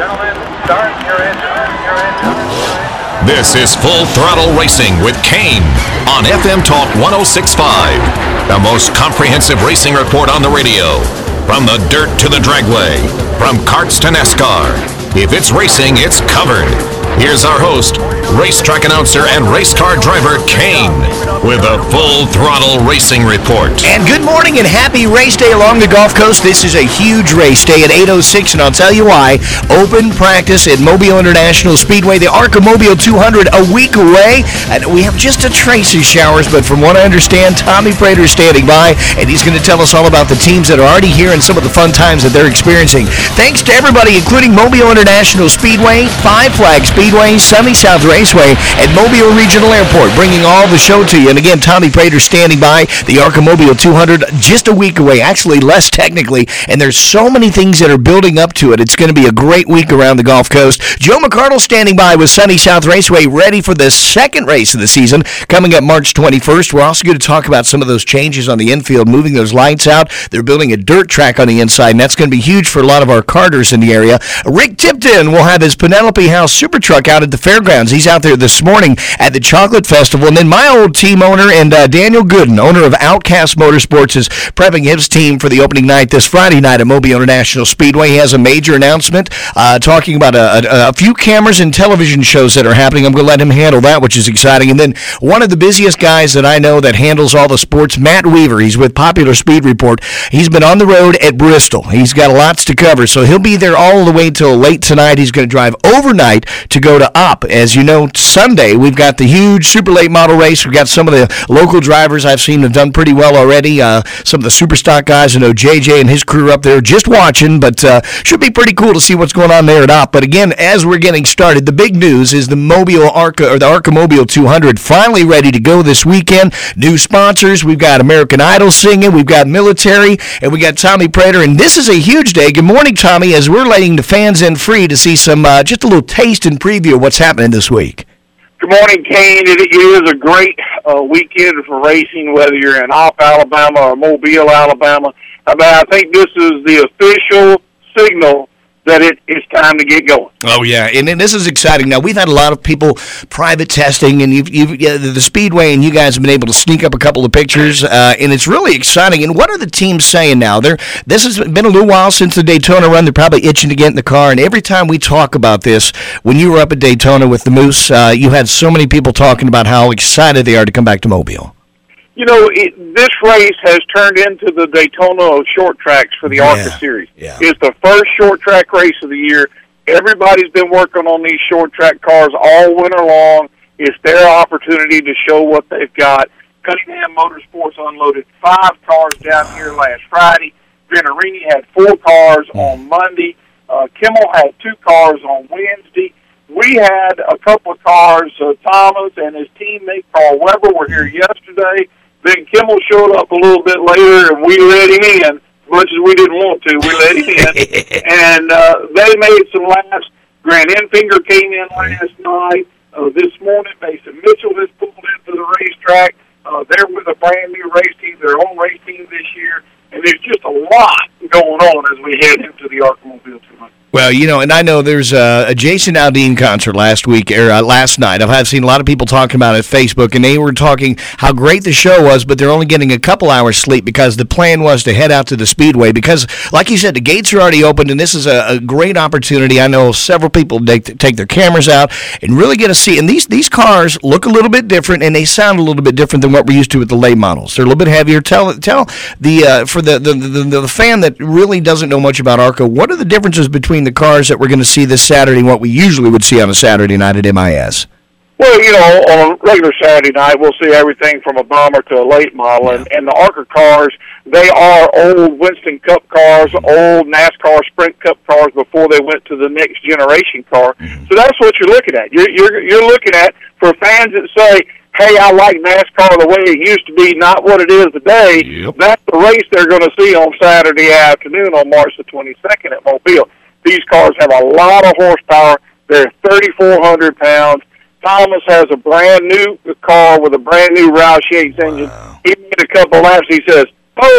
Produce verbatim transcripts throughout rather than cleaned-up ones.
gentlemen, start your engine, your engine. This is Full Throttle Racing with Kane on F M Talk one oh six point five, the most comprehensive racing report on the radio. From the dirt to the dragway, from karts to NASCAR. If it's racing, it's covered. Here's our host, racetrack announcer and race car driver Kane, with a Full Throttle Racing report. And good morning and happy race day along the Gulf Coast. This is a huge race day at eight oh six, and I'll tell you why. Open practice at Mobile International Speedway, the ARCA Mobile two hundred, a week away. And we have just a trace of showers, but from what I understand, Tommy Prater is standing by, and he's going to tell us all about the teams that are already here and some of the fun times that they're experiencing. Thanks to everybody, including Mobile International Speedway, Five Flag Speedway, Sunny South Raceway, and Mobile Regional Airport, bringing all the show to you. And again, Tommy Prater standing by, the ARCA Mobile two hundred, just a week away, actually less technically, and there's so many things that are building up to it. It's going to be a great week around the Gulf Coast. Joe McArdle standing by with Sunny South Raceway, ready for the second race of the season, coming up March twenty-first. We're also going to talk about some of those changes on the infield, moving those lights out. They're building a dirt track on the inside, and that's going to be huge for a lot of our karters in the area. Rick Tipton will have his Penelope House Super Truck out at the fairgrounds. He's out there this morning at the Chocolate Festival. And then my old team owner and uh, Daniel Gooden, owner of Outcast Motorsports, is prepping his team for the opening night this Friday night at Mobile International Speedway. He has a major announcement uh, talking about a, a, a few cameras and television shows that are happening. I'm going to let him handle that, which is exciting. And then one of the busiest guys that I know that handles all the sports, Matt Weaver. He's with Popular Speed Report. He's been on the road at Bristol. He's got lots to cover, so he'll be there all the way till late tonight. He's going to drive overnight to go to Op. As you know, Sunday, we've got the huge super late model race. We've got some of the local drivers I've seen have done pretty well already. Uh, some of the super stock guys, I know J J and his crew up there just watching, but uh, should be pretty cool to see what's going on there at Op. But again, as we're getting started, the big news is the Mobile ARCA, or the ARCA Mobile two hundred, finally ready to go this weekend. New sponsors. We've got American Idol singing. We've got military, and we got Tommy Prater. And this is a huge day. Good morning, Tommy, as we're letting the fans in free to see some, uh, just a little taste and preview of what's happening this week. Good morning, Kane. It, it is a great uh, weekend for racing, whether you're in Op, Alabama or Mobile, Alabama. I mean, I think this is the official signal that it, it's time to get going. Oh, yeah, and, and this is exciting. Now, we've had a lot of people private testing, and you've, you've, yeah, the Speedway, and you guys have been able to sneak up a couple of pictures, uh, and it's really exciting. And what are the teams saying now? They're, this has been a little while since the Daytona run. They're probably itching to get in the car, and every time we talk about this, when you were up at Daytona with the Moose, uh, you had so many people talking about how excited they are to come back to Mobile. You know, it, this race has turned into the Daytona of short tracks for the Yeah, ARCA Series. yeah. It's the first short track race of the year. Everybody's been working on these short track cars all winter long. It's their opportunity to show what they've got. Cunningham Motorsports unloaded five cars down here last Friday. Venarini had four cars on Monday. Uh, Kimmel had two cars on Wednesday. We had a couple of cars. Uh, Thomas and his teammate Carl Weber were here yesterday. Then Kimmel showed up a little bit later, and we let him in. As much as we didn't want to, we let him in. And uh, they made some laps. Grant Enfinger came in last night. Uh, this morning, Mason Mitchell has pulled into the racetrack. Uh, they're with a brand-new race team, their own race team this year. And there's just a lot going on as we head into the ARCA Mobile two hundred. Well, you know, and I know there's a, a Jason Aldean concert last week, or uh, last night. I've, I've seen a lot of people talking about it at Facebook, and they were talking how great the show was, but they're only getting a couple hours sleep because the plan was to head out to the Speedway because, like you said, the gates are already opened, and this is a, a great opportunity. I know several people take, take their cameras out and really get to see. And these, these cars look a little bit different, and they sound a little bit different than what we're used to with the late models. They're a little bit heavier. Tell tell the uh, for the the, the the fan that really doesn't know much about ARCA, what are the differences between the cars that we're going to see this Saturday and what we usually would see on a Saturday night at M I S? Well, you know, on a regular Saturday night, we'll see everything from a bomber to a late model. Yeah. And, and the ARCA cars, they are old Winston Cup cars, old NASCAR Sprint Cup cars before they went to the next generation car. Mm-hmm. So that's what you're looking at. You're, you're, you're looking at, for fans that say, hey, I like NASCAR the way it used to be, not what it is today, Yep. That's the race they're going to see on Saturday afternoon on March the twenty-second at Mobile. These cars have a lot of horsepower. They're thirty-four hundred pounds. Thomas has a brand new car with a brand new Roush Yates engine. Wow. He made a couple laps. He says, oh,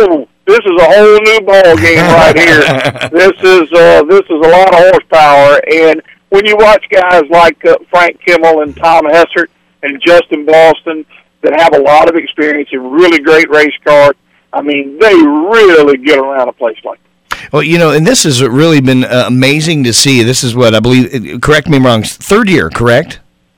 this is a whole new ball game right here. This is uh, this is a lot of horsepower, and when you watch guys like uh, Frank Kimmel and Tom Hessert and Justin Boston that have a lot of experience in really great race cars, I mean, they really get around a place like that. Well, you know, and this has really been uh, amazing to see. This is what I believe, correct me if I'm wrong, third year, correct?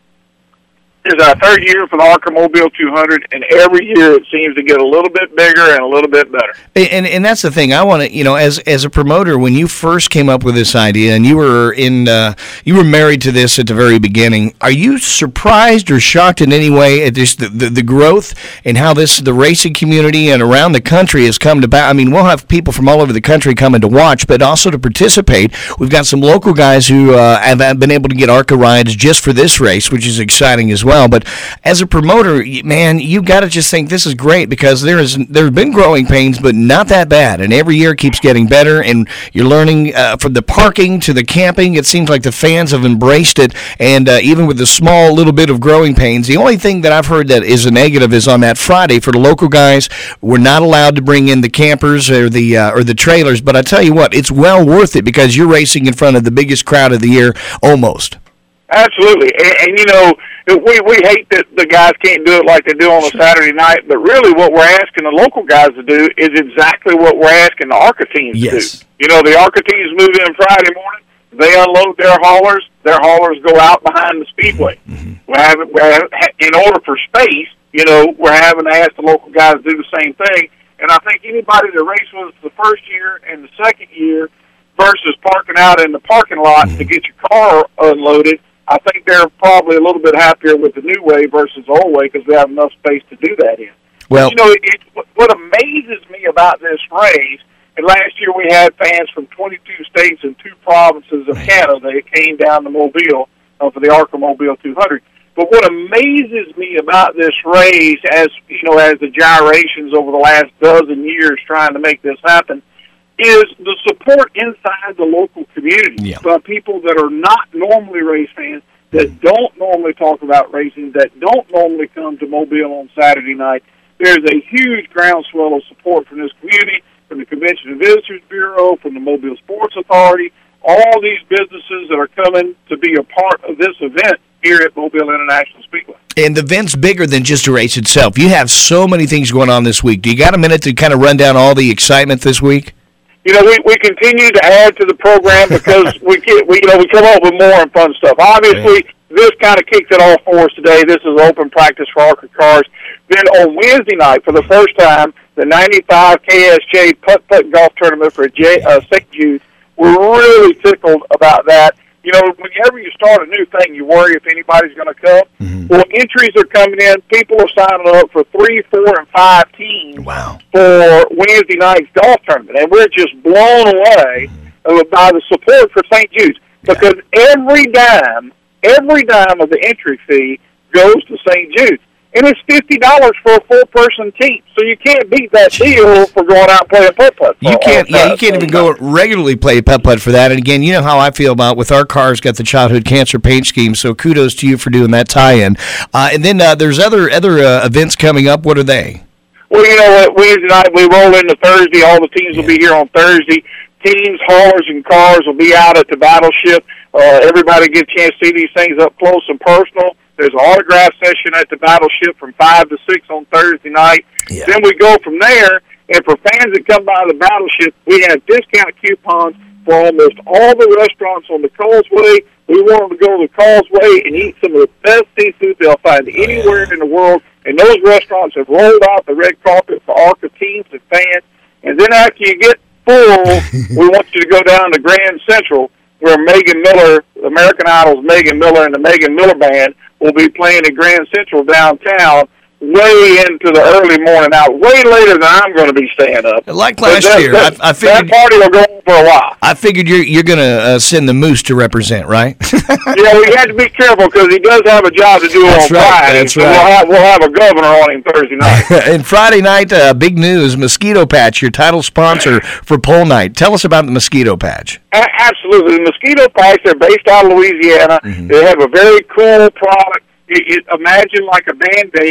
It's our third year for the ARCA Mobile two hundred, and every year it seems to get a little bit bigger and a little bit better. And and that's the thing. I want to, you know, as as a promoter, when you first came up with this idea, and you were in, uh, you were married to this at the very beginning. Are you surprised or shocked in any way at just the, the, the growth and how this the racing community and around the country has come to? Ba- I mean, we'll have people from all over the country coming to watch, but also to participate. We've got some local guys who uh, have been able to get ARCA rides just for this race, which is exciting as well. But as a promoter, man, you got to just think this is great because there is there have been growing pains, but not that bad. And every year it keeps getting better, and you're learning uh, from the parking to the camping. It seems like the fans have embraced it, and uh, even with the small little bit of growing pains, the only thing that I've heard that is a negative is on that Friday for the local guys, we're not allowed to bring in the campers or the uh, or the trailers. But I tell you what, it's well worth it because you're racing in front of the biggest crowd of the year, almost. Absolutely, and, and you know, we we hate that the guys can't do it like they do on a Saturday night, but really what we're asking the local guys to do is exactly what we're asking the ARCA teams yes. to do. You know, the ARCA teams move in Friday morning, they unload their haulers, their haulers go out behind the speedway. Mm-hmm. We're having, we're, in order for space, you know, we're having to ask the local guys to do the same thing, and I think anybody that raced with us the first year and the second year versus parking out in the parking lot mm-hmm. to get your car unloaded, I think they're probably a little bit happier with the new way versus the old way because we have enough space to do that in. Well, but, you know, it, it, what amazes me about this race, and last year we had fans from twenty-two states and two provinces of Canada that came down to Mobile uh, for the ARCA Mobile two hundred. But what amazes me about this race, as you know, as the gyrations over the last dozen years trying to make this happen, is the support inside the local community yeah. by people that are not normally race fans, that don't normally talk about racing, that don't normally come to Mobile on Saturday night. There's a huge groundswell of support from this community, from the Convention and Visitors Bureau, from the Mobile Sports Authority, all these businesses that are coming to be a part of this event here at Mobile International Speedway. And the event's bigger than just a race itself. You have so many things going on this week. Do you got a minute to kind of run down all the excitement this week? You know, we, we continue to add to the program because we get, we you know we come up with more and fun stuff. Obviously, this kind of kicked it off for us today. This is open practice for ARCA cars. Then on Wednesday night, for the first time, the ninety-five K S J Putt Putt Golf Tournament for J, uh, Saint Jude. We're really tickled about that. You know, whenever you start a new thing, you worry if anybody's going to come. Mm-hmm. Well, entries are coming in. People are signing up for three, four, and five teams wow. for Wednesday night's golf tournament. And we're just blown away mm-hmm. by the support for Saint Jude's because yeah. every dime, every dime of the entry fee goes to Saint Jude's. And it's fifty dollars for a four-person team, so you can't beat that deal for going out and playing putt-putt. You can't, yeah, you can't even go regularly play putt-putt for that. And again, you know how I feel about with our cars got the childhood cancer paint scheme. So kudos to you for doing that tie-in. Uh, and then uh, there's other other uh, events coming up. What are they? Well, you know what? Wednesday night we roll into Thursday. All the teams yeah. will be here on Thursday. Teams, haulers, and cars will be out at the battleship. Uh, everybody get a chance to see these things up close and personal. There's an autograph session at the battleship from five to six on Thursday night. Yeah. Then we go from there, and for fans that come by the battleship, we have discount coupons for almost all the restaurants on the Causeway. We want them to go to the Causeway and eat some of the best seafood they'll find anywhere oh, yeah. in the world. And those restaurants have rolled out the red carpet for ARCA teams and fans. And then after you get full, we want you to go down to Grand Central, where Megan Miller, American Idol's Megan Miller and the Megan Miller Band will be playing at Grand Central downtown way into the early morning hour, way later than I'm going to be staying up. Like last that, year. That, I, I figured, that party will go on for a while. I figured you're, you're going to uh, send the Moose to represent, right? Yeah, we have to be careful because he does have a job to do that's on right, Friday. That's so right. we'll have, we'll have a governor on him Thursday night. And Friday night, uh, big news, Mosquito Patch, your title sponsor for pole night. Tell us about the Mosquito Patch. A- absolutely. The Mosquito Patch, they're based out of Louisiana. Mm-hmm. They have a very cool product. It, it, imagine like a Band-Aid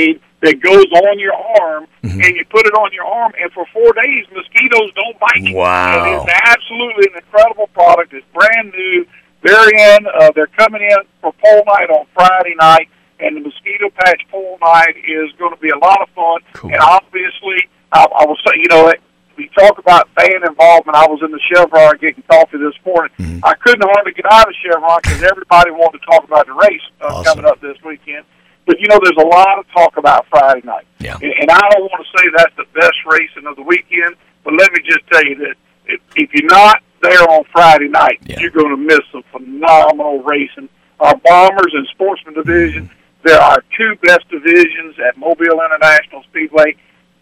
that goes on your arm, mm-hmm. and you put it on your arm, and for four days, mosquitoes don't bite you. Wow. And it's absolutely an incredible product. It's brand new. They're in. Uh, they're coming in for pole night on Friday night, and the Mosquito Patch pole night is going to be a lot of fun. Cool. And obviously, I, I will say, you know, we talk about fan involvement. I was in the Chevron getting coffee this morning. Mm-hmm. I couldn't hardly get out of Chevron because everybody wanted to talk about the race uh, awesome. coming up this weekend. But, you know, there's a lot of talk about Friday night. Yeah. And, and I don't want to say that's the best racing of the weekend, but let me just tell you that if, if you're not there on Friday night, yeah. you're going to miss some phenomenal racing. Our Bombers and Sportsman division, mm-hmm. they're our two best divisions at Mobile International Speedway,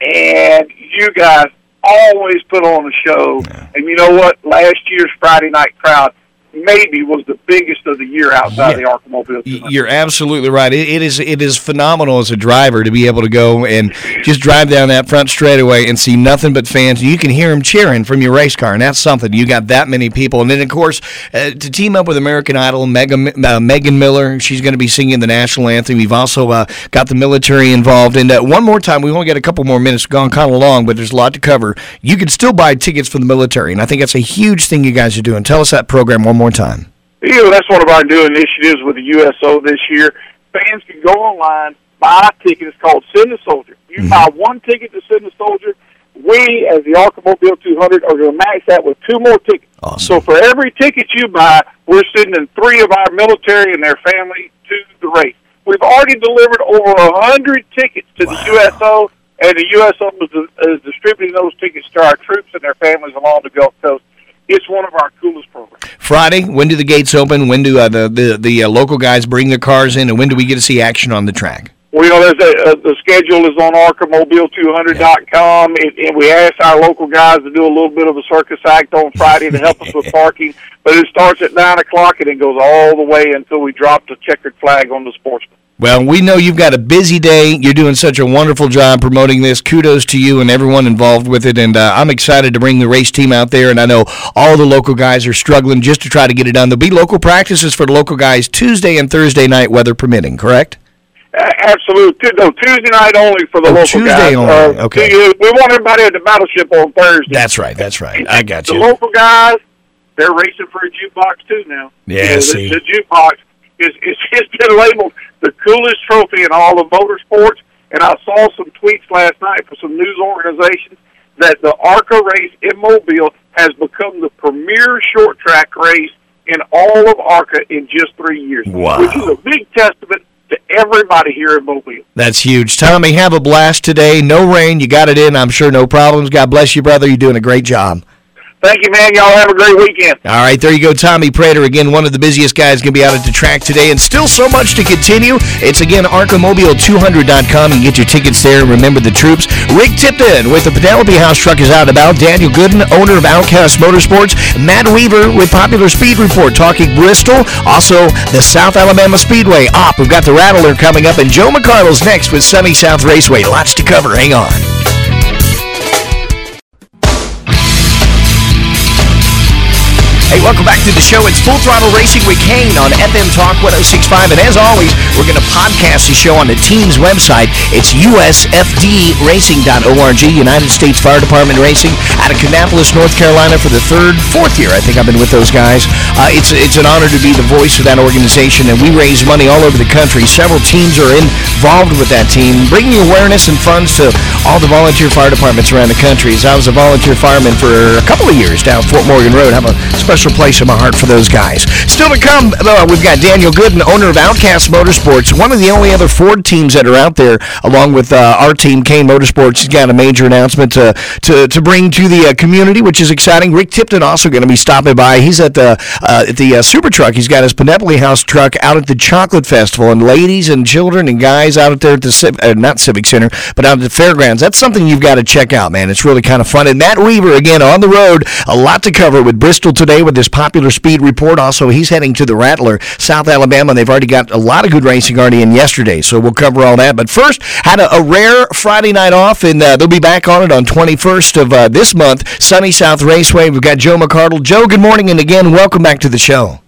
and you guys always put on a show. Yeah. And you know what? Last year's Friday night crowd maybe was the biggest of the year outside yeah. the Arcomobile. You're absolutely right. It, it is it is phenomenal as a driver to be able to go and just drive down that front straightaway and see nothing but fans. You can hear them cheering from your race car, and that's something. You got that many people. And then, of course, uh, to team up with American Idol, Megan, uh, Megan Miller, she's going to be singing the national anthem. We've also uh, got the military involved. And uh, one more time, we've only got a couple more minutes, gone kind of long, but there's a lot to cover. You can still buy tickets for the military, and I think that's a huge thing you guys are doing. Tell us that program one more time. You know, that's one of our new initiatives with the U S O this year. Fans can go online, buy a ticket. It's called Send a Soldier. You mm-hmm. buy one ticket to Send a Soldier. We, as the Arcomobile two hundred, are going to match that with two more tickets. Awesome. So for every ticket you buy, we're sending three of our military and their family to the race. We've already delivered over one hundred tickets to wow. the U S O, and the U S O is, is distributing those tickets to our troops and their families along the Gulf Coast. It's one of our coolest programs. Friday, when do the gates open? When do uh, the the, the uh, local guys bring their cars in, and when do we get to see action on the track? Well, you know, there's a, uh, the schedule is on Arcomobile two hundred dot com, and, and we asked our local guys to do a little bit of a circus act on Friday to help us with parking. But it starts at nine o'clock, and it goes all the way until we drop the checkered flag on the Sportsman. Well, we know you've got a busy day. You're doing such a wonderful job promoting this. Kudos to you and everyone involved with it. And uh, I'm excited to bring the race team out there. And I know all the local guys are struggling just to try to get it done. There'll be local practices for the local guys Tuesday and Thursday night, weather permitting, correct? Uh, absolutely. No, Tuesday night only for the oh, local Tuesday guys. Tuesday only, uh, okay. We want everybody at the battleship on Thursday. That's right, that's right. I got you. The local guys, they're racing for a jukebox too now. Yeah, you know, see. The, the jukebox is it's, it's been labeled the coolest trophy in all of motorsports, and I saw some tweets last night from some news organizations that the ARCA race in Mobile has become the premier short track race in all of ARCA in just three years, wow. which is a big testament to everybody here in Mobile. That's huge. Tommy, have a blast today. No rain. You got it in. I'm sure no problems. God bless you, brother. You're doing a great job. Thank you, man. Y'all have a great weekend. All right, there you go. Tommy Prater, again, one of the busiest guys, going to be out at the track today, and still so much to continue. It's, again, Arcomobile two hundred dot com. You can get your tickets there. Remember the troops. Rick Tipton with the Penelope House truck is out and about. Daniel Gooden, owner of Outcast Motorsports. Matt Weaver with Popular Speed Report, talking Bristol. Also, the South Alabama Speedway. Op, we've got the Rattler coming up, and Joe McCardle's next with Sunny South Raceway. Lots to cover. Hang on. Hey, welcome back to the show. It's Full Throttle Racing with Kane on F M Talk one oh six point five. And as always, we're going to podcast the show on the team's website. It's U S F D racing dot org, United States Fire Department Racing, out of Kannapolis, North Carolina for the third, fourth year. I think I've been with those guys. Uh, it's, it's an honor to be the voice of that organization, and we raise money all over the country. Several teams are involved with that team, bringing awareness and funds to all the volunteer fire departments around the country. As I was a volunteer fireman for a couple of years down Fort Morgan Road, I have a special place in my heart for those guys. Still to come, uh, we've got Daniel Gooden, owner of Outcast Motorsports, one of the only other Ford teams that are out there, along with uh, our team, Kane Motorsports. He's got a major announcement to to, to bring to the uh, community, which is exciting. Rick Tipton also going to be stopping by. He's at the uh, at the uh, Super Truck. He's got his Penelope House truck out at the Chocolate Festival, and ladies and children and guys out there at the Civ- uh, not Civic Center, but out at the fairgrounds. That's something you've got to check out, man. It's really kind of fun. And Matt Weaver, again, on the road, a lot to cover with Bristol today with this Popular Speed Report. Also, he's heading to the Rattler, South Alabama, and they've already got a lot of good racing already in yesterday, so we'll cover all that. But first, had a, a rare Friday night off, and uh, they'll be back on it on twenty-first of uh, this month, Sunny South Raceway. We've got Joe McCardle. Joe, good morning, and again, welcome back to the show.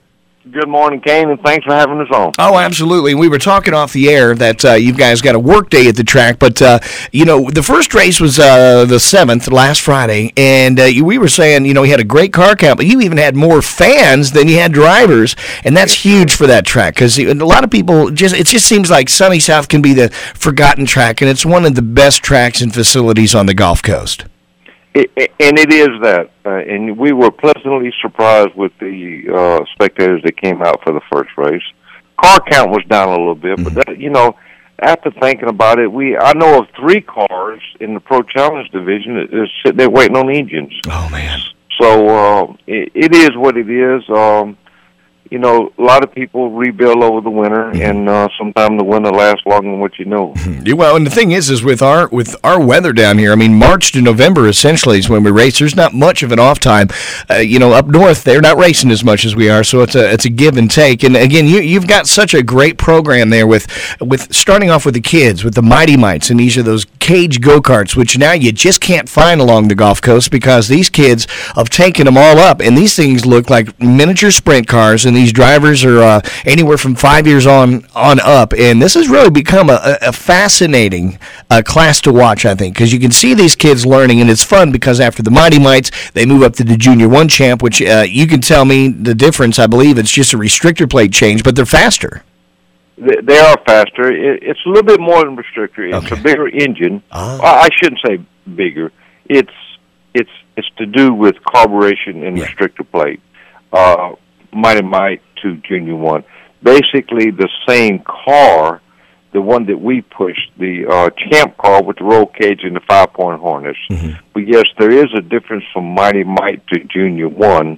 Good morning, Kane, and thanks for having us on. Oh, absolutely. We were talking off the air that uh, you guys got a work day at the track, but, uh, you know, the first race was uh, the seventh, last Friday, and uh, we were saying, you know, you had a great car count, but you even had more fans than you had drivers, and that's huge for that track, because a lot of people, just it just seems like Sunny South can be the forgotten track, and it's one of the best tracks and facilities on the Gulf Coast. It, and it is that, uh, and we were pleasantly surprised with the uh, spectators that came out for the first race. Car count was down a little bit, mm-hmm. but that, you know, after thinking about it, we I know of three cars in the Pro Challenge division that is sitting there waiting on engines. Oh man! So uh, it, it is what it is. Um, You know, a lot of people rebuild over the winter, mm-hmm. and uh, sometimes the winter lasts longer than what you know. Mm-hmm. Well, and the thing is, is with our with our weather down here, I mean, March to November essentially is when we race. There's not much of an off time. Uh, you know, up north they're not racing as much as we are, so it's a it's a give and take. And again, you you've got such a great program there with with starting off with the kids, with the Mighty Mites, and these are those cage go karts, which now you just can't find along the Gulf Coast because these kids have taken them all up, and these things look like miniature sprint cars. And these drivers are uh, anywhere from five years on on up, and this has really become a, a fascinating uh, class to watch, I think, because you can see these kids learning, and it's fun because after the Mighty Mites, they move up to the Junior One Champ, which uh, you can tell me the difference. I believe it's just a restrictor plate change, but they're faster. They are faster. It's a little bit more than restrictor. It's okay. A bigger engine. Oh. I shouldn't say bigger. It's it's it's to do with carburation and yeah. restrictor plate. Uh, Mighty Mite to Junior One, basically the same car, the one that we pushed, the uh, Champ car with the roll cage and the five-point harness. Mm-hmm. But yes, there is a difference from Mighty Mite to Junior One.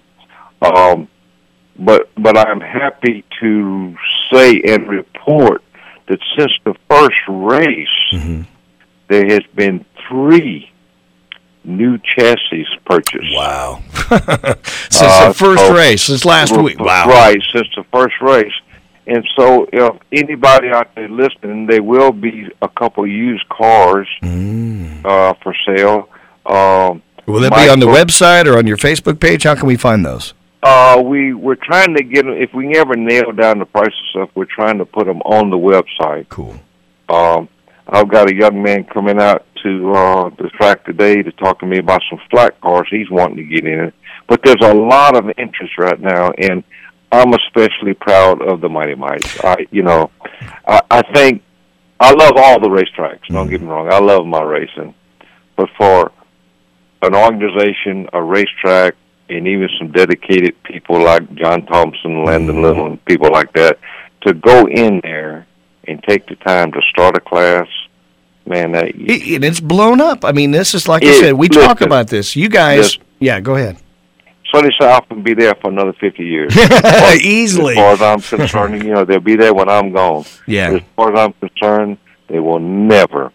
Um, but but I'm happy to say and report that since the first race, mm-hmm. there has been three new chassis purchased. Wow. Since uh, the first so, race, since last week. Wow. Right, since the first race. And so if anybody out there listening, there will be a couple used cars mm. uh, for sale. Um, will that be on the website or on your Facebook page? How can we find those? Uh, we, we're trying to get them, if we can ever nail down the price of stuff, we're trying to put them on the website. Cool. Um, I've got a young man coming out to uh, the track today to talk to me about some flat cars he's wanting to get in it. But there's a lot of interest right now, and I'm especially proud of the Mighty Mites. I, you know, I, I think I love all the racetracks. Don't mm-hmm. get me wrong. I love my racing. But for an organization, a racetrack, and even some dedicated people like John Thompson, Landon Little, and people like that, to go in there and take the time to start a class, man, that... It, and it's blown up. I mean, this is, like it, I said, we listen, talk about this. You guys... Listen, yeah, go ahead. Sunny South can be there for another fifty years. Easily. As far as I'm concerned, you know, they'll be there when I'm gone. Yeah. But as far as I'm concerned, they will never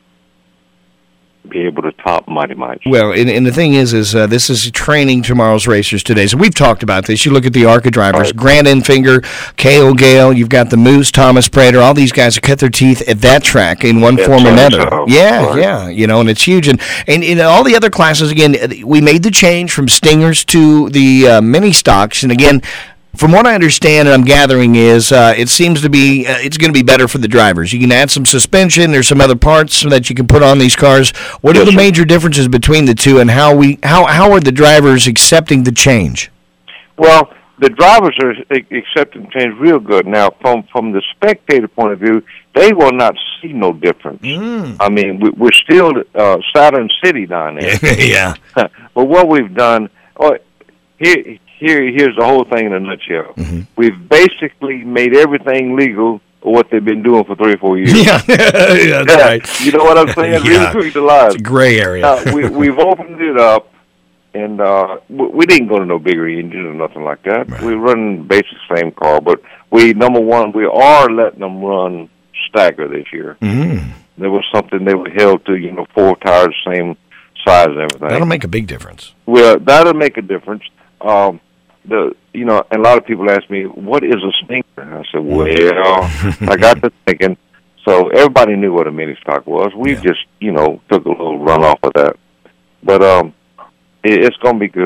be able to top Mighty Mites. Well, and, and the thing is, is uh, this is training tomorrow's racers today. So we've talked about this. You look at the ARCA drivers, right. Grant Enfinger, Cale Gale, you've got the Moose, Thomas Prater, all these guys have cut their teeth at that track in one That's form or another. So. Yeah, right. yeah, you know, and it's huge. And, and in all the other classes, again, we made the change from Stingers to the uh, mini stocks, and again, from what I understand and I'm gathering is uh, it seems to be uh, it's going to be better for the drivers. You can add some suspension. There's some other parts that you can put on these cars. What yes, are the sir. major differences between the two, and how we how how are the drivers accepting the change? Well, the drivers are accepting change real good. Now, from from the spectator point of view, they will not see no difference. Mm. I mean, we, we're still uh, Saturn City down there. Yeah. But what we've done, oh, here. Here, here's the whole thing in a nutshell. Mm-hmm. We've basically made everything legal for what they've been doing for three or four years. Yeah, that's yeah. right. You know what I'm saying? Yeah. Really quick to lie. It's a gray area. uh, we, we've opened it up, and uh, we didn't go to no bigger engine or nothing like that. Right. We're running basic same car, but we number one, we are letting them run stagger this year. Mm-hmm. There was something they were held to, you know, four tires, same size and everything. That'll make a big difference. Well, that'll make a difference. Um, The you know, and a lot of people ask me, what is a stinger? And I said, well, I got to thinking. So everybody knew what a mini stock was. We yeah. just, you know, took a little run off of that. But um, it, it's going to be good.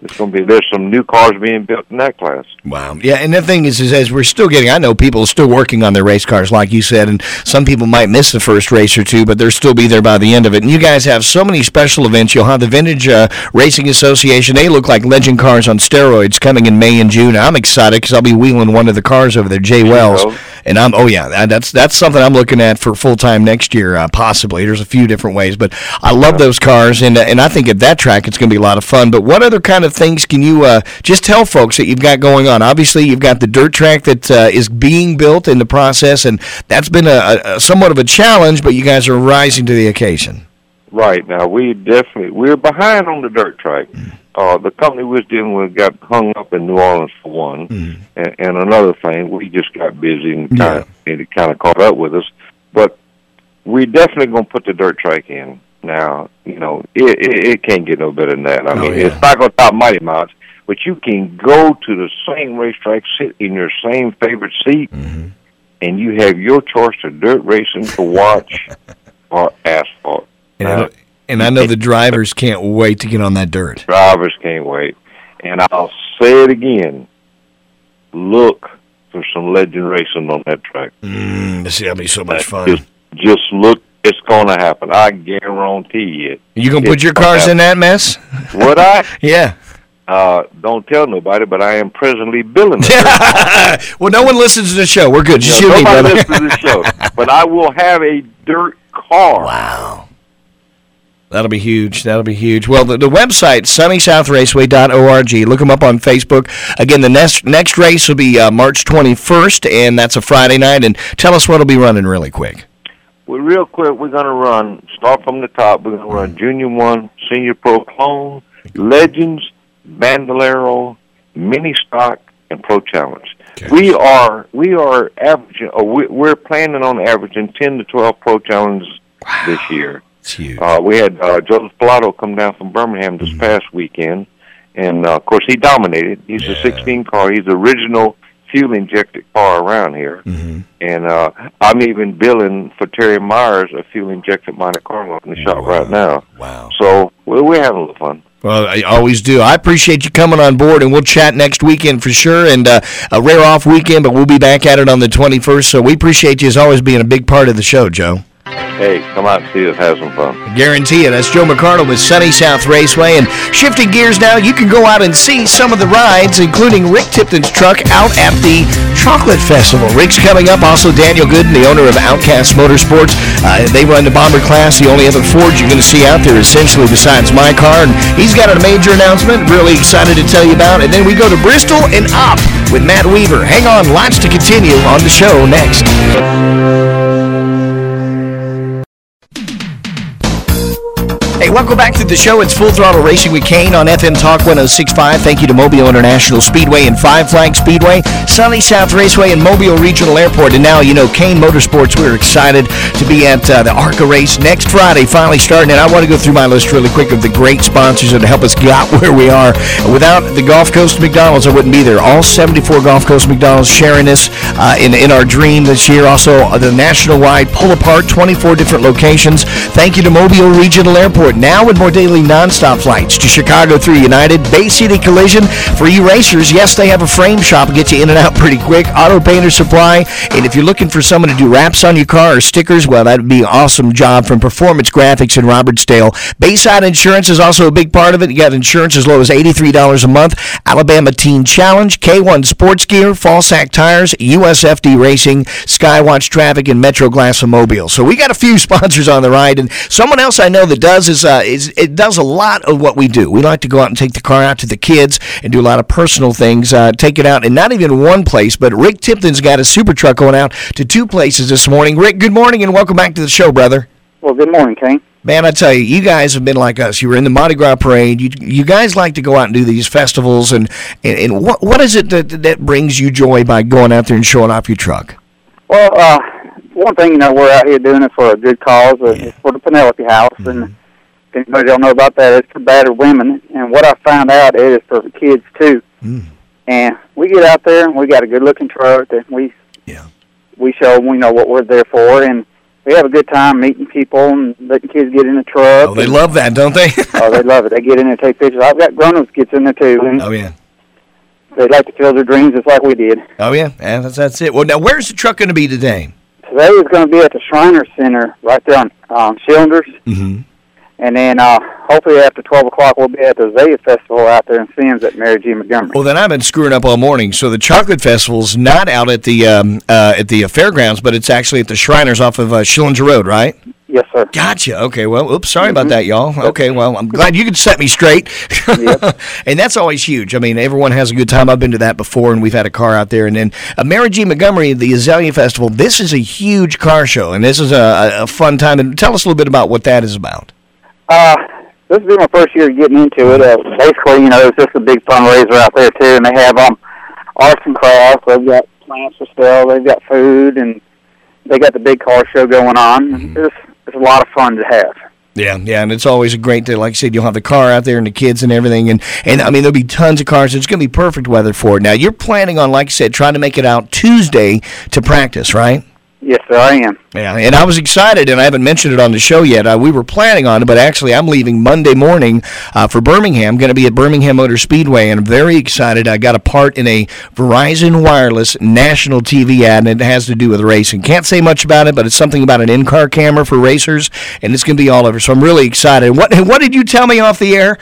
it's going to be, there's some new cars being built in that class. Wow. Yeah, and the thing is, is as we're still getting, I know people are still working on their race cars, like you said, and some people might miss the first race or two, but they'll still be there by the end of it. And you guys have so many special events. You'll have the Vintage uh, Racing Association. They look like legend cars on steroids coming in May and June. I'm excited because I'll be wheeling one of the cars over there, Jay Wells. And I'm, oh yeah, that's that's something I'm looking at for full time next year, uh, possibly. There's a few different ways, but I love those cars, and uh, and I think at that track it's going to be a lot of fun. But what other kind of things can you uh, just tell folks that you've got going on? Obviously, you've got the dirt track that uh, is being built in the process, and that's been a, a somewhat of a challenge, but you guys are rising to the occasion. Right now, we definitely we're behind on the dirt track. Mm. Uh, the company we was dealing with got hung up in New Orleans for one, mm. and, and another thing, we just got busy and kind yeah. of and it kind of caught up with us. But we definitely gonna put the dirt track in now. You know, it it, it can't get no better than that. I oh, mean, yeah. it's not gonna top Mighty Mouse, but you can go to the same racetrack, sit in your same favorite seat, mm-hmm. and you have your choice of dirt racing to watch or asphalt. And, and I know the drivers can't wait to get on that dirt. Drivers can't wait. And I'll say it again. Look for some legend racing on that track. Mm, this is going to be so much fun. Just, just look. It's going to happen. I guarantee it. You going to put your cars in that mess? Would I? Yeah. Uh, don't tell nobody, but I am presently billing it. Well, no one listens to the show. We're good. Just no, shoot me, brother. Nobody listens to the show. But I will have a dirt car. Wow. That'll be huge. That'll be huge. Well, the, the website, sunny south raceway dot org. Look them up on Facebook. Again, the next next race will be uh, March twenty-first, and that's a Friday night. And tell us what will be running really quick. Well, real quick, we're going to run, start from the top, we're going to run Junior one, Senior Pro Clone, Legends, Bandolero, Mini Stock, and Pro Challenge. Okay. We are we are averaging, or we, we're planning on averaging ten to twelve Pro Challenges wow. this year. It's huge. Uh, we had uh, Joseph Pilato come down from Birmingham this mm-hmm. past weekend, and uh, of course he dominated. He's yeah. a sixteen car. He's the original fuel-injected car around here. Mm-hmm. And uh, I'm even billing for Terry Myers a fuel-injected Monte Carlo in the shop wow. right now. Wow. So well, we're having a little fun. Well, I always do. I appreciate you coming on board, and we'll chat next weekend for sure. And uh, a rare off weekend, but we'll be back at it on the twenty-first. So we appreciate you as always being a big part of the show, Joe. Hey, come out and see us, have some fun. I guarantee it. That's Joe McArdle with Sunny South Raceway. And shifting gears now, you can go out and see some of the rides, including Rick Tipton's truck out at the Chocolate Festival. Rick's coming up. Also, Daniel Gooden, the owner of Outcast Motorsports. Uh, they run the Bomber class. The only other Ford you're going to see out there, essentially, besides my car. And he's got a major announcement. Really excited to tell you about. And then we go to Bristol and up with Matt Weaver. Hang on. Lots to continue on the show next. Hey, welcome back to the show. It's Full Throttle Racing with Kane on F M Talk one oh six point five. Thank you to Mobile International Speedway and Five Flag Speedway, Sunny South Raceway, and Mobile Regional Airport. And now, you know, Kane Motorsports, we're excited to be at uh, the ARCA race next Friday, finally starting. And I want to go through my list really quick of the great sponsors that help us get out where we are. Without the Gulf Coast McDonald's, I wouldn't be there. All seventy-four Gulf Coast McDonald's sharing us uh, in, in our dream this year. Also, uh, the national-wide pull-apart, twenty-four different locations. Thank you to Mobile Regional Airport. Now with more daily nonstop flights to Chicago through United. Bay City Collision for you racers. Yes, they have a frame shop. Get you in and out pretty quick. Auto Painter Supply. And if you're looking for someone to do wraps on your car or stickers, well, that would be an awesome job from Performance Graphics in Robertsdale. Bayside Insurance is also a big part of it. You got insurance as low as eighty-three dollars a month. Alabama Teen Challenge, K one Sports Gear, Fallsack Tires, U S F D Racing, Skywatch Traffic, and Metro Glass of Mobile. So we got a few sponsors on the ride. And someone else I know that does is, uh, is it does a lot of what we do. We like to go out and take the car out to the kids and do a lot of personal things. Uh, take it out, and not even one place, but Rick Tipton's got a super truck going out to two places this morning. Rick, good morning, and welcome back to the show, brother. Well, good morning, Kane. Man, I tell you, you guys have been like us. You were in the Mardi Gras parade. You you guys like to go out and do these festivals, and, and, and what what is it that that brings you joy by going out there and showing off your truck? Well, uh, one thing, you know, we're out here doing it for a good cause. Uh, Yeah. It's for the Penelope House, mm-hmm. and if anybody don't know about that, it's for battered women. And what I found out, it is for the kids, too. Mm. And we get out there, and we got a good-looking truck that we yeah. we show them, we know what we're there for. And we have a good time meeting people and letting kids get in the truck. Oh, they love that, don't they? Oh, they love it. They get in there and take pictures. I've got grown-ups kids in there, too. And oh, yeah. they like to fill their dreams just like we did. Oh, yeah. yeah that's, that's it. Well, now, where's the truck going to be today? Today is going to be at the Shriner Center right there on um, Schillenders. Mm-hmm. And then uh, hopefully after twelve o'clock, we'll be at the Azalea Festival out there in Sims at Mary G. Montgomery. Well, then I've been screwing up all morning. So the Chocolate Festival's not out at the um, uh, at the uh, fairgrounds, but it's actually at the Shriners off of uh, Schillinger Road, right? Yes, sir. Gotcha. Okay, well, oops, sorry Mm-hmm. about that, y'all. Okay, well, I'm glad you could set me straight. Yep. And that's always huge. I mean, everyone has a good time. I've been to that before, and we've had a car out there. And then uh, Mary G. Montgomery, the Azalea Festival, this is a huge car show, and this is a, a fun time. And tell us a little bit about what that is about. Uh, this will be my first year getting into it. Uh, basically, you know, it's just a big fundraiser out there, too, and they have um, arts and crafts. They've got plants for sale. They've got food, and they got the big car show going on. Mm-hmm. It's, it's a lot of fun to have. Yeah, yeah, and it's always a great day. Like I said, you'll have the car out there and the kids and everything, and, and I mean, there'll be tons of cars. It's going to be perfect weather for it. Now, you're planning on, like I said, trying to make it out Tuesday to practice, right? Yes, sir, I am. Yeah, and I was excited, and I haven't mentioned it on the show yet. Uh, we were planning on it, but actually I'm leaving Monday morning uh, for Birmingham. Going to be at Birmingham Motor Speedway, and I'm very excited. I got a part in a Verizon Wireless national T V ad, and it has to do with racing. Can't say much about it, but it's something about an in-car camera for racers, and it's going to be all over. So I'm really excited. What, what did you tell me off the air?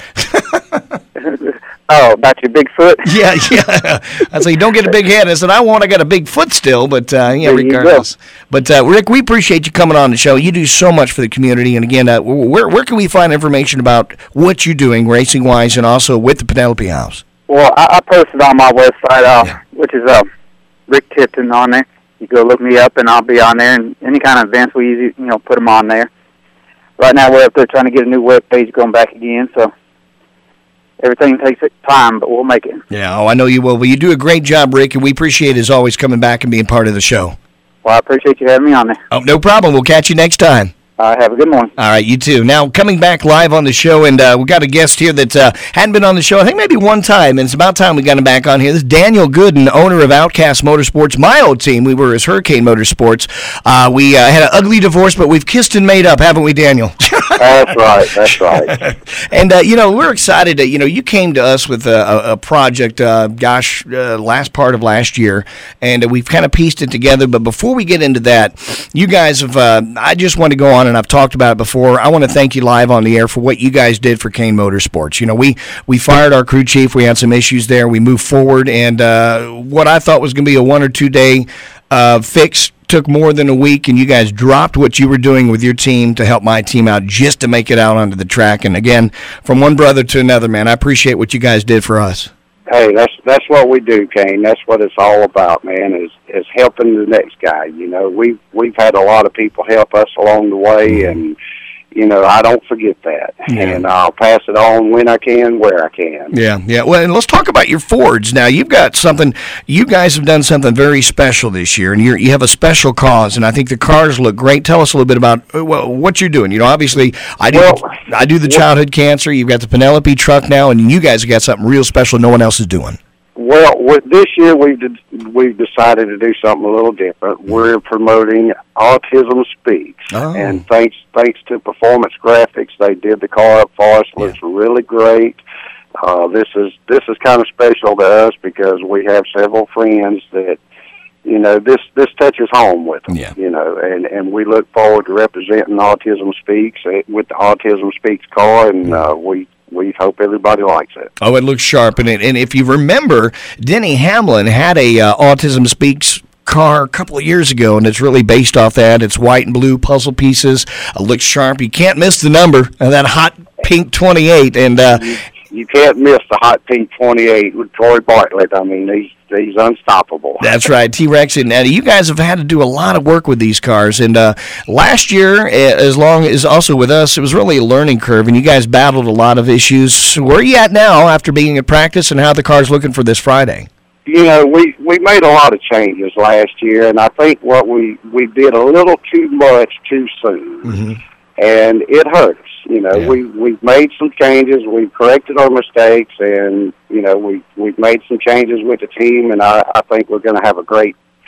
Oh, about your big foot? Yeah, yeah. I said, don't get a big head. I said, I want, I got a big foot still, but, uh, yeah, There you regardless. But, uh, Rick, we appreciate you coming on the show. You do so much for the community. And, again, uh, where where can we find information about what you're doing racing-wise and also with the Penelope House? Well, I, I posted on my website, uh, Yeah. which is uh, Rick Tipton on there. You go look me up, and I'll be on there. And any kind of events, we usually, you know, put them on there. Right now, we're up there trying to get a new web page going back again, so everything takes time, but we'll make it. Yeah, oh, I know you will. Well, you do a great job, Rick, and we appreciate, as always, coming back and being part of the show. Well, I appreciate you having me on there. Oh, no problem. We'll catch you next time. Uh, have a good morning. All right, you too. Now, coming back live on the show, and uh, we got a guest here that uh, hadn't been on the show, I think maybe one time, and it's about time we got him back on here. This is Daniel Gooden, owner of Outcast Motorsports, my old team. We were his Hurricane Motorsports. Uh, we uh, had an ugly divorce, but we've kissed and made up, haven't we, Daniel? That's right. That's right. And, uh, you know, we're excited that, you know, you came to us with a, a, a project, uh, gosh, uh, last part of last year, and uh, we've kind of pieced it together. But before we get into that, you guys have, uh, I just want to go on, and I've talked about it before. I want to thank you live on the air for what you guys did for Kane Motorsports. You know, we, we fired our crew chief. We had some issues there. We moved forward, and uh, what I thought was going to be a one or two day uh, fix took more than a week, and you guys dropped what you were doing with your team to help my team out just to make it out onto the track. And again, from one brother to another, man, I appreciate what you guys did for us. Hey, that's that's what we do, Kane. That's what it's all about, man, is is helping the next guy. You know, we've we've had a lot of people help us along the way, and you know, I don't forget that. Yeah. And I'll pass it on when I can, where I can. Yeah, yeah. Well, and let's talk about your Fords. Now, you've got something, you guys have done something very special this year, and you're, you have a special cause, and I think the cars look great. Tell us a little bit about uh, well, what you're doing. You know, obviously, I do, Well, I do the childhood cancer. You've got the Penelope truck now, and you guys have got something real special no one else is doing. Well, with this year we've de- we've decided to do something a little different. We're promoting Autism Speaks, Oh. and thanks thanks to Performance Graphics, they did the car up for us. Yeah. Looks really great. Uh, this is this is kind of special to us because we have several friends that, you know, this this touches home with them. Yeah. You know, and and we look forward to representing Autism Speaks uh, with the Autism Speaks car, and uh, we. We hope everybody likes it. Oh, it looks sharp. And, it, and if you remember, Denny Hamlin had a uh, Autism Speaks car a couple of years ago, and it's really based off that. It's white and blue puzzle pieces. It looks sharp. You can't miss the number of that hot pink twenty-eight. And uh, You can't miss the hot pink twenty-eight with Troy Bartlett. I mean, he's he's unstoppable. That's right, T-Rex and Eddie. You guys have had to do a lot of work with these cars, and uh, last year, as long as also with us, it was really a learning curve, and you guys battled a lot of issues. Where are you at now after being at practice, and how are the car's looking for this Friday? You know, we we made a lot of changes last year, and I think what we we did a little too much too soon, Mm-hmm. and it hurts. You know, Yeah. we we've made some changes, we've corrected our mistakes, and you know, we we've made some changes with the team, and I I think we're going to have a great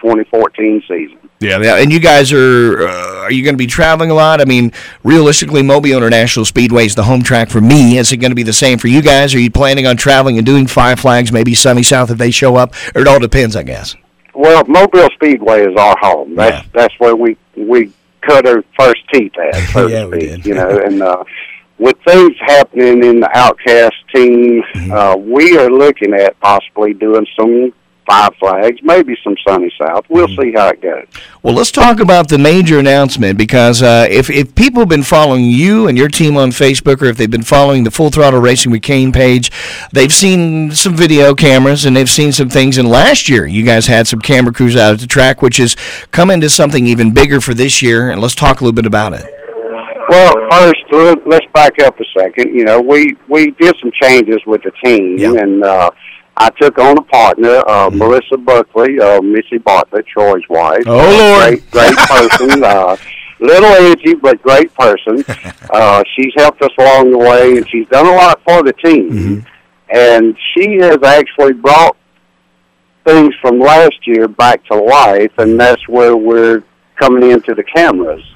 twenty fourteen season. Yeah, yeah, and you guys are, uh, are you going to be traveling a lot? I mean, realistically, Mobile International Speedway is the home track for me. Is it going to be the same for you guys? Are you planning on traveling and doing Five Flags, maybe Sunny South if they show up? Or it all depends, I guess. Well, Mobile Speedway is our home. That's yeah. that's where we we cut our first teeth at, so yeah, to we speak. did. You know, and uh, with things happening in the Outcast team, mm-hmm. uh, we are looking at possibly doing some Five Flags, maybe some Sunny South. We'll mm-hmm. see how it goes. Well, let's talk about the major announcement, because uh, if, if people have been following you and your team on Facebook, or if they've been following the Full Throttle Racing with Kane page, they've seen some video cameras and they've seen some things. And last year, you guys had some camera crews out at the track, which is coming to something even bigger for this year. And let's talk a little bit about it. Well, first, let's back up a second. You know, we, we did some changes with the team, yeah. and uh, I took on a partner, uh, mm-hmm. Melissa Buckley, uh, Missy Bartlett, Troy's wife. Oh, Lord. Great, great person. uh, little edgy, but great person. Uh, she's helped us along the way, and she's done a lot for the team. Mm-hmm. And she has actually brought things from last year back to life, and that's where we're coming into the cameras.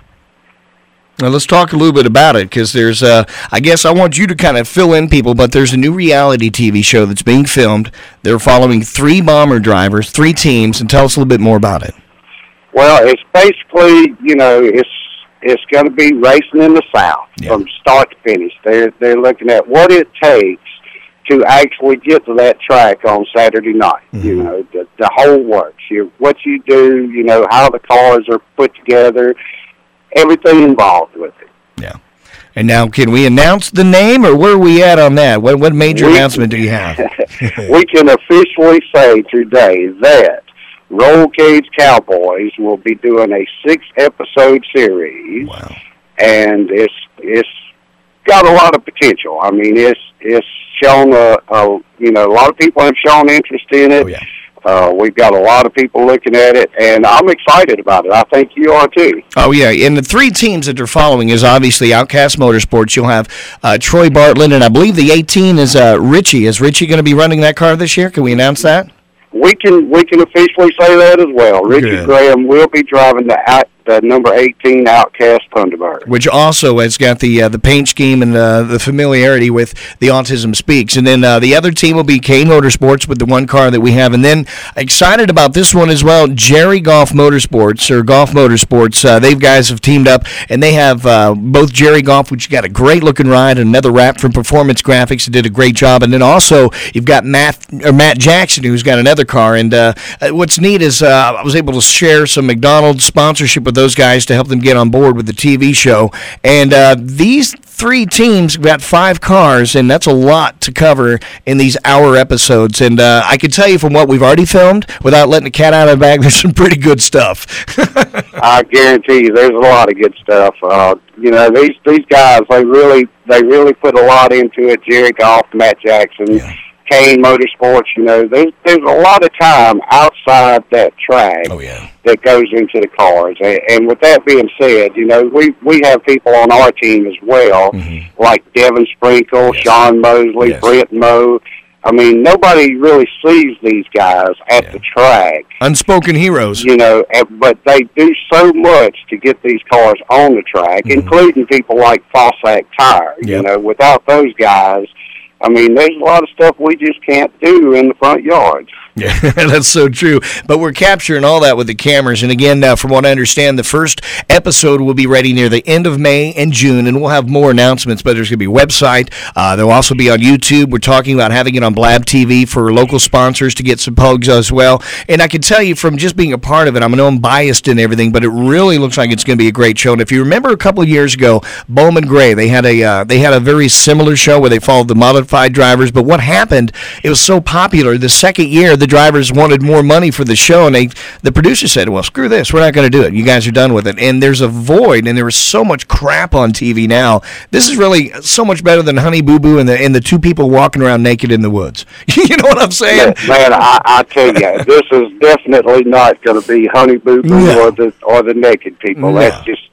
Now, let's talk a little bit about it, because there's, uh, I guess I want you to kind of fill in people, but there's a new reality T V show that's being filmed. They're following three bomber drivers, three teams, and tell us a little bit more about it. Well, it's basically, you know, it's it's going to be racing in the South yeah. from start to finish. They're, they're looking at what it takes to actually get to that track on Saturday night. Mm-hmm. You know, the, the whole works. You, what you do, you know, how the cars are put together, everything involved with it. Yeah. And now, can we announce the name, or where are we at on that? What what major we, announcement do you have? We can officially say today that Roll Cage Cowboys will be doing a six-episode series. Wow. And it's it's got a lot of potential. I mean, it's it's shown a, a you know a lot of people have shown interest in it. Oh, yeah. Uh, we've got a lot of people looking at it, and I'm excited about it. I think you are too. Oh, yeah. And the three teams that they're following is obviously Outcast Motorsports. You'll have uh, Troy Bartlett, and I believe the eighteen is uh, Richie. Is Richie going to be running that car this year? Can we announce that? We can we can officially say that as well. Richie Good. Graham will be driving the out, the number eighteen Outcast Thunderbird, which also has got the uh, the paint scheme and uh, the familiarity with the Autism Speaks. And then uh, the other team will be Kane Motorsports with the one car that we have. And then excited about this one as well, Jerry Golf Motorsports or Golf Motorsports. Uh, they guys have teamed up, and they have uh, both Jerry Golf, which got a great looking ride, and another wrap from Performance Graphics that did a great job. And then also you've got Matt or Matt Jackson, who's got another car. And uh, what's neat is uh, I was able to share some McDonald's sponsorship with those guys to help them get on board with the T V show. And uh, these three teams got five cars, and that's a lot to cover in these hour episodes. And uh, I can tell you from what we've already filmed, without letting the cat out of the bag, there's some pretty good stuff. I guarantee you, there's a lot of good stuff. Uh, you know, these these guys, they really they really put a lot into it. Jerry Golf, Matt Jackson. Yeah. Kane Motorsports, you know, there's there's a lot of time outside that track oh, yeah. that goes into the cars. And, and with that being said, you know, we we have people on our team as well, mm-hmm. like Devin Sprinkle, yes. Sean Mosley, yes. Brett Moe. I mean, nobody really sees these guys at yeah. the track. Unspoken heroes. You know, but they do so much to get these cars on the track, mm-hmm. including people like Fossack Tire. Yep. You know, without those guys, I mean, there's a lot of stuff we just can't do in the front yard. Yeah, that's so true. But we're capturing all that with the cameras. And again, uh, from what I understand, the first episode will be ready near the end of May and June, and we'll have more announcements. But there's going to be a website. Uh, they'll also be on YouTube. We're talking about having it on Blab T V for local sponsors to get some plugs as well. And I can tell you from just being a part of it, I know I'm biased and everything, but it really looks like it's going to be a great show. And if you remember a couple of years ago, Bowman Gray, they had a uh, they had a very similar show where they followed the modified drivers. But what happened, it was so popular, the second year, the drivers wanted more money for the show, and they the producer said, well, screw this, we're not going to do it. You guys are done with it. And there's a void, and there is so much crap on T V now. This is really so much better than Honey Boo Boo and the, and the two people walking around naked in the woods. You know what I'm saying? Man, man I, I tell you, this is definitely not going to be Honey Boo Boo no. or the or the naked people. No. That's just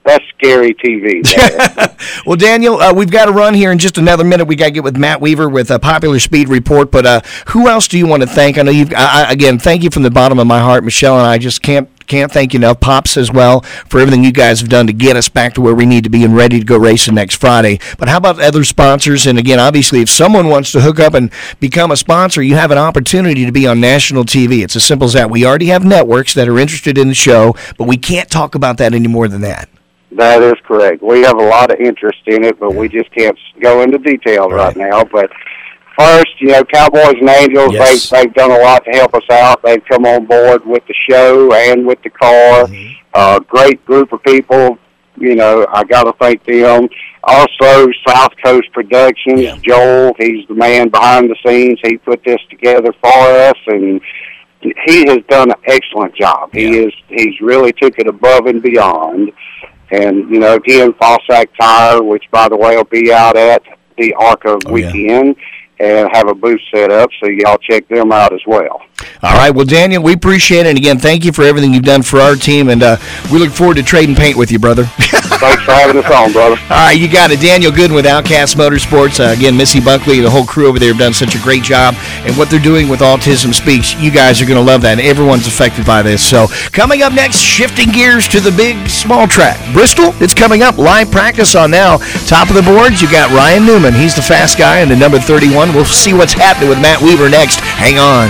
that's scary T V. Well, Daniel, uh, we've got to run here in just another minute. We got to get with Matt Weaver with a Popular Speed Report. But uh, who else do you want to thank? I know you've. I, again, thank you from the bottom of my heart, Michelle, and I just can't can't thank you enough. Pops as well for everything you guys have done to get us back to where we need to be and ready to go racing next Friday. But how about other sponsors? And again, obviously, if someone wants to hook up and become a sponsor, you have an opportunity to be on national T V. It's as simple as that. We already have networks that are interested in the show, but we can't talk about that any more than that. That is correct. We have a lot of interest in it, but we just can't go into details right, right now. But first, you know, Cowboys and Angels, yes. they, they've done a lot to help us out. They've come on board with the show and with the car. Mm-hmm. Uh, great group of people. You know, I got to thank them. Also, South Coast Productions, yeah. Joel, he's the man behind the scenes. He put this together for us, and he has done an excellent job. Yeah. He is he's really took it above and beyond. And, you know, again, Fossack Tire, which, by the way, will be out at the ARCA oh, weekend. Yeah. And have a booth set up, so y'all check them out as well. All right. Well, Daniel, we appreciate it. And, again, thank you for everything you've done for our team, and uh, we look forward to trading paint with you, brother. Thanks for having us on, brother. All right, you got it. Daniel Gooden with Outcast Motorsports. Uh, again, Missy Buckley, the whole crew over there have done such a great job. And what they're doing with Autism Speaks, you guys are going to love that. And everyone's affected by this. So coming up next, shifting gears to the big small track. Bristol, it's coming up. Live practice on now. Top of the boards, you got Ryan Newman. He's the fast guy in the number thirty-one. We'll see what's happening with Matt Weaver next. Hang on.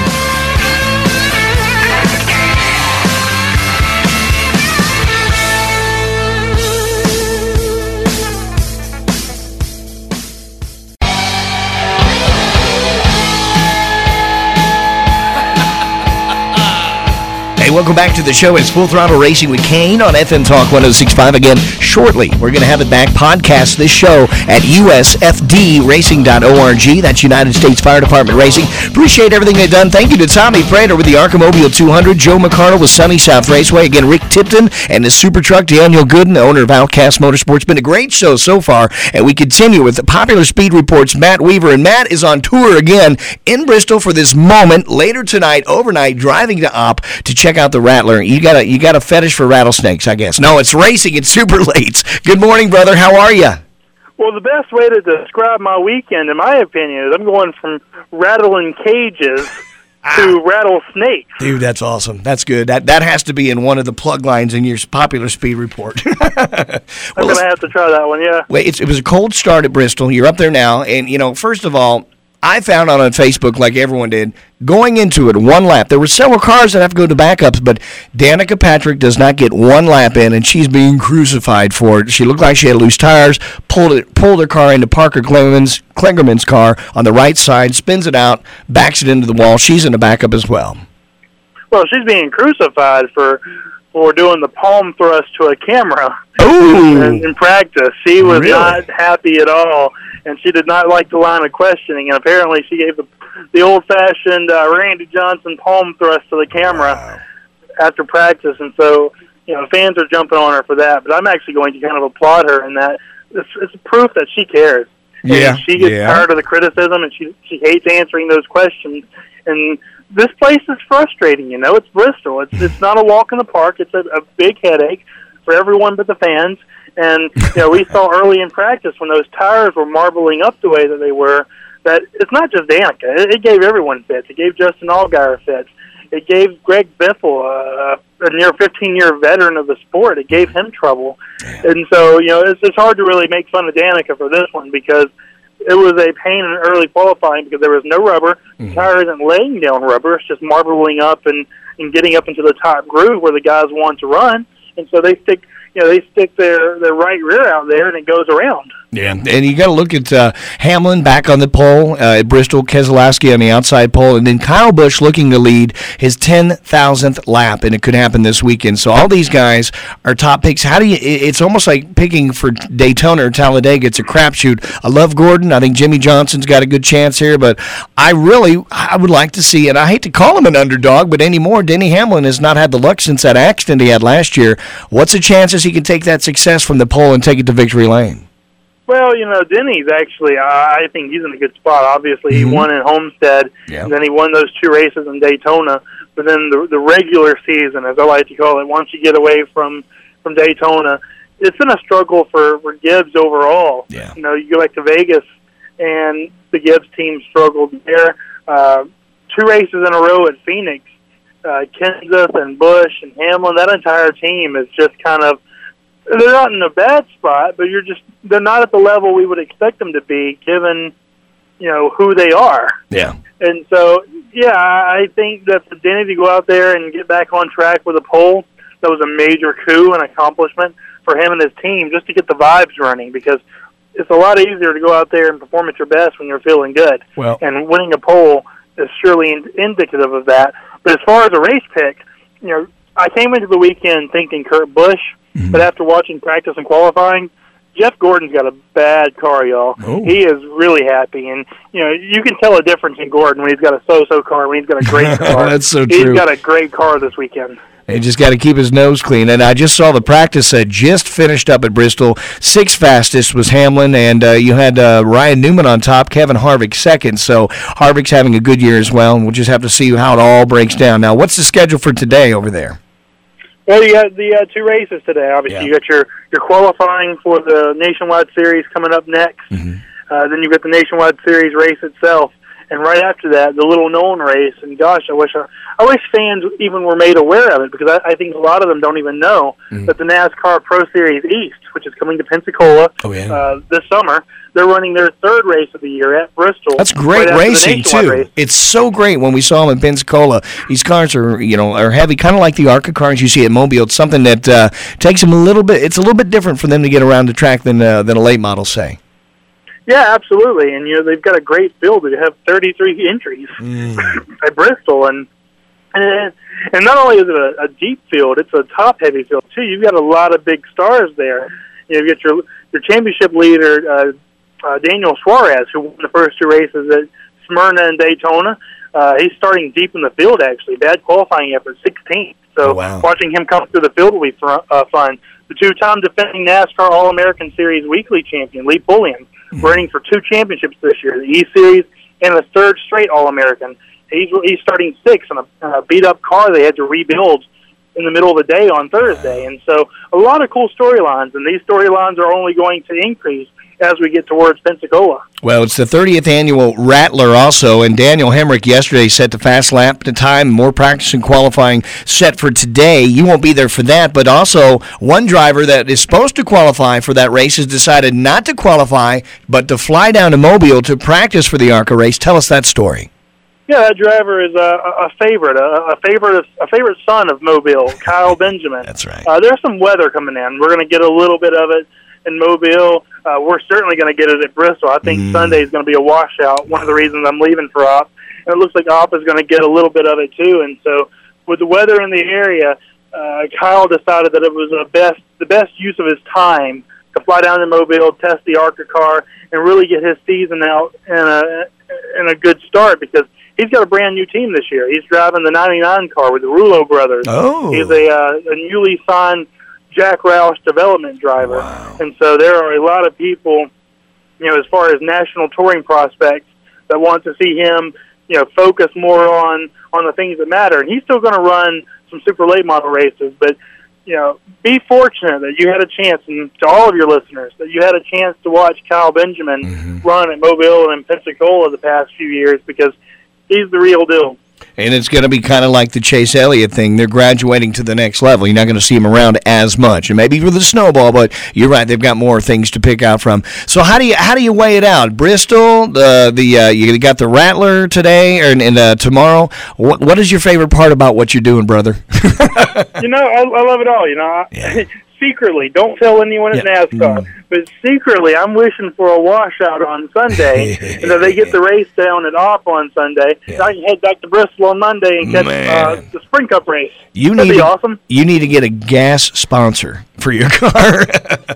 Hey, welcome back to the show. It's Full Throttle Racing with Kane on F M Talk one oh six point five. Again, shortly, we're going to have it back. Podcast this show at U S F D racing dot org. That's United States Fire Department Racing. Appreciate everything they've done. Thank you to Tommy Prater with the Arcomobile two hundred, Joe McCardle with Sunny South Raceway. Again, Rick Tipton and his Super Truck, Daniel Gooden, the owner of Outcast Motorsports. Been a great show so far, and we continue with the Popular Speed Reports, Matt Weaver. And Matt is on tour again in Bristol for this moment. Later tonight, overnight, driving to Op to check out the Rattler. You got a you got a fetish for rattlesnakes, I guess. No, it's racing. It's Super Lates. Good morning, brother. How are you? Well, the best way to describe my weekend, in my opinion, is I'm going from rattling cages to rattlesnakes. Dude, that's awesome. That's good. That that has to be in one of the plug lines in your Popular Speed Report. well, I'm going to have to try that one, yeah. Wait, it's, it was a cold start at Bristol. You're up there now, and, you know, first of all, I found out on Facebook, like everyone did, going into it, one lap. There were several cars that have to go to backups, but Danica Patrick does not get one lap in, and she's being crucified for it. She looked like she had loose tires, pulled it, pulled her car into Parker Klingerman's, Klingerman's car on the right side, spins it out, backs it into the wall. She's in the backup as well. Well, she's being crucified for for doing the palm thrust to a camera in, in practice. She was really? not happy at all. And she did not like the line of questioning, and apparently she gave the the old-fashioned uh, Randy Johnson palm thrust to the camera wow. after practice, and so you know fans are jumping on her for that. But I'm actually going to kind of applaud her in that. It's, it's proof that she cares. Yeah, and she gets yeah. tired of the criticism, and she she hates answering those questions. And this place is frustrating. You know, it's Bristol. It's it's not a walk in the park. It's a, a big headache for everyone but the fans. And, you know, we saw early in practice when those tires were marbling up the way that they were, that it's not just Danica. It, it gave everyone fits. It gave Justin Allgaier fits. It gave Greg Biffle, uh, a near fifteen-year veteran of the sport, it gave him trouble. And so, you know, it's, it's hard to really make fun of Danica for this one because it was a pain in early qualifying because there was no rubber. Mm-hmm. The tire isn't laying down rubber. It's just marbling up and, and getting up into the top groove where the guys want to run. And so they stick... You know, they stick their, their right rear out there, and it goes around. Yeah, and you got to look at uh, Hamlin back on the pole uh, at Bristol, Keselowski on the outside pole, and then Kyle Busch looking to lead his ten thousandth lap, and it could happen this weekend. So all these guys are top picks. How do you? It's almost like picking for Daytona or Talladega. It's a crapshoot. I love Gordon. I think Jimmy Johnson's got a good chance here, but I really I would like to see, and I hate to call him an underdog, but anymore, Denny Hamlin has not had the luck since that accident he had last year. What's the chances he can take that success from the pole and take it to victory lane? Well, you know, Denny's actually, uh, I think he's in a good spot. Obviously, mm-hmm. he won in Homestead, yeah. and then he won those two races in Daytona. But then the, the regular season, as I like to call it, once you get away from, from Daytona, it's been a struggle for, for Gibbs overall. Yeah. You know, you go back to Vegas, and the Gibbs team struggled there. Uh, two races in a row at Phoenix, uh, Kenseth and Busch and Hamlin, that entire team is just kind of, they're not in a bad spot, but you're just, they're not at the level we would expect them to be given, you know, who they are. Yeah. And so, yeah, I think that for Denny to go out there and get back on track with a pole, that was a major coup and accomplishment for him and his team just to get the vibes running, because it's a lot easier to go out there and perform at your best when you're feeling good. Well, and winning a pole is surely in- indicative of that. But as far as a race pick, you know, I came into the weekend thinking Kurt Busch, mm-hmm. but after watching practice and qualifying, Jeff Gordon's got a bad car, y'all. Oh. He is really happy, and you know you can tell a difference in Gordon when he's got a so-so car, when he's got a great car. That's so he's true. He's got a great car this weekend. He just got to keep his nose clean. And I just saw the practice that just finished up at Bristol. Sixth fastest was Hamlin, and uh, you had uh, Ryan Newman on top, Kevin Harvick second. So Harvick's having a good year as well, and we'll just have to see how it all breaks down. Now, what's the schedule for today over there? Well, you got the uh, two races today. Obviously, Yeah. you got your, your qualifying for the Nationwide Series coming up next. Mm-hmm. Uh, then you got the Nationwide Series race itself. And right after that, the little known race. And gosh, I wish I, I wish fans even were made aware of it, because I, I think a lot of them don't even know Mm. that the NASCAR Pro Series East, which is coming to Pensacola Oh, yeah. uh, this summer, they're running their third race of the year at Bristol. That's great right after the racing, Nationwide too. race. It's so great when we saw them in Pensacola. These cars are, you know, are heavy, kind of like the ARCA cars you see at Mobile. It's something that uh, takes them a little bit, it's a little bit different for them to get around the track than uh, than a late model, say. Yeah, absolutely. And, you know, they've got a great field. They have thirty-three entries Mm. at Bristol. And, and and not only is it a, a deep field, it's a top-heavy field, too. You've got a lot of big stars there. You know, you've got your, your championship leader, uh, uh, Daniel Suarez, who won the first two races at Smyrna and Daytona. Uh, he's starting deep in the field, actually. Bad qualifying effort, sixteenth. So Oh, wow. watching him come through the field will be fr- uh, fun. The two-time defending NASCAR All-American Series weekly champion, Lee Pulliam, running for two championships this year, the E-Series and a third straight All-American. He's he's starting sixth on a, a beat-up car they had to rebuild in the middle of the day on Thursday. And so a lot of cool storylines, and these storylines are only going to increase as we get towards Pensacola. Well, it's the thirtieth annual Rattler also, and Daniel Hemrick yesterday set the fast lap to time, more practice and qualifying set for today. You won't be there for that, but also one driver that is supposed to qualify for that race has decided not to qualify, but to fly down to Mobile to practice for the ARCA race. Tell us that story. Yeah, that driver is a, a favorite, a, a favorite, of, a favorite son of Mobile, Kyle Benjamin. That's right. Uh, there's some weather coming in. We're going to get a little bit of it in Mobile. Uh, we're certainly going to get it at Bristol. I think Mm. Sunday is going to be a washout. One of the reasons I'm leaving for Op, and it looks like Op is going to get a little bit of it too. And so, with the weather in the area, uh, Kyle decided that it was the best, the best use of his time to fly down to Mobile, test the ARCA car, and really get his season out in a in a good start, because he's got a brand new team this year. He's driving the ninety-nine car with the Rulo brothers. Oh. He's a, uh, a newly signed Jack Roush development driver. Wow. And so there are a lot of people, you know, as far as national touring prospects, that want to see him, you know, focus more on, on the things that matter. And he's still going to run some super late model races, but, you know, be fortunate that you had a chance, and to all of your listeners, that you had a chance to watch Kyle Benjamin Mm-hmm. run at Mobile and Pensacola the past few years, because he's the real deal. And it's going to be kind of like the Chase Elliott thing. They're graduating to the next level. You're not going to see them around as much, and maybe with the snowball. But you're right; they've got more things to pick out from. So how do you how do you weigh it out? Bristol, the the uh, you got the Rattler today and, and uh, tomorrow. What what is your favorite part about what you're doing, brother? You know, I, I love it all. You know, I, Yeah. secretly, don't tell anyone at Yeah. NASCAR, Mm. but secretly, I'm wishing for a washout on Sunday, and that they get the race down at Op on Sunday. Yeah. So I can head back to Bristol on Monday and catch uh, Man. the Spring Cup race. You That'd need be to, awesome. You need to get a gas sponsor for your car.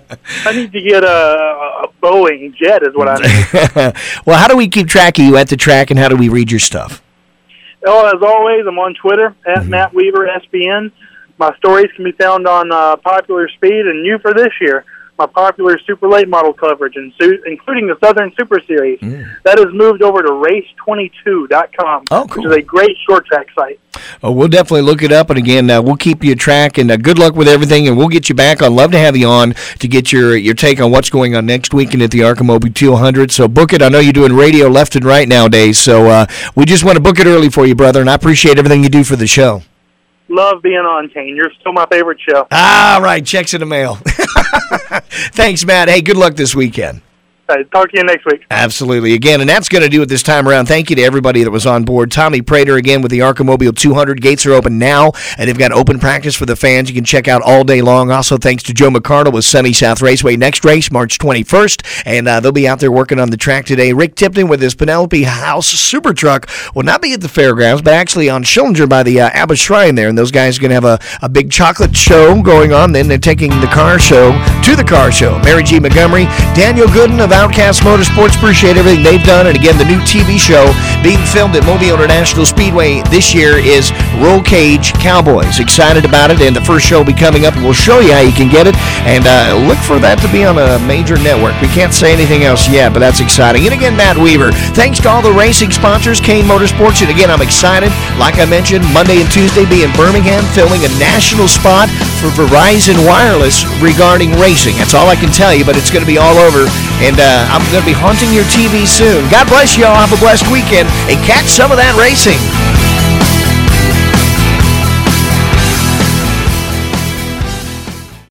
I need to get a, a Boeing jet, is what I need. Well, how do we keep track of you at the track, and how do we read your stuff? Oh, as always, I'm on Twitter at Matt Weaver S B N. My stories can be found on uh, Popular Speed, and new for this year, my popular super late model coverage, and su- including the Southern Super Series. Mm. That has moved over to race twenty-two dot com, Oh, cool. which is a great short track site. Oh, we'll definitely look it up, and again, uh, we'll keep you track, and uh, good luck with everything, and we'll get you back. I'd love to have you on to get your, your take on what's going on next weekend at the ARCA Mobile two hundred, so book it. I know you're doing radio left and right nowadays, so uh, we just want to book it early for you, brother, and I appreciate everything you do for the show. Love being on, Kane. You're still my favorite show. All right, checks in the mail. Thanks, Matt. Hey, good luck this weekend. Right, talk to you next week. Absolutely. Again, and that's going to do it this time around. Thank you to everybody that was on board. Tommy Prater again with the ARCA Mobile two hundred. Gates are open now, and they've got open practice for the fans. You can check out all day long. Also, thanks to Joe McCardle with Sunny South Raceway. Next race, March twenty-first, and uh, they'll be out there working on the track today. Rick Tipton with his Penelope House Super Truck will not be at the fairgrounds, but actually on Schillinger by the uh, Abbott Shrine there, and those guys are going to have a, a big chocolate show going on. Then they're taking the car show to the car show. Mary G. Montgomery, Daniel Gooden of Outcast Motorsports. Appreciate everything they've done. And again, the new T V show being filmed at Mobile International Speedway this year is Roll Cage Cowboys. Excited about it, and the first show will be coming up, and we'll show you how you can get it. And uh, look for that to be on a major network. We can't say anything else yet, but that's exciting. And again, Matt Weaver, thanks to all the racing sponsors, Kane Motorsports. And again, I'm excited. Like I mentioned, Monday and Tuesday be in Birmingham, filming a national spot for Verizon Wireless regarding racing. That's all I can tell you, but it's going to be all over. And uh, I'm going to be haunting your T V soon. God bless you all. Have a blessed weekend and catch some of that racing.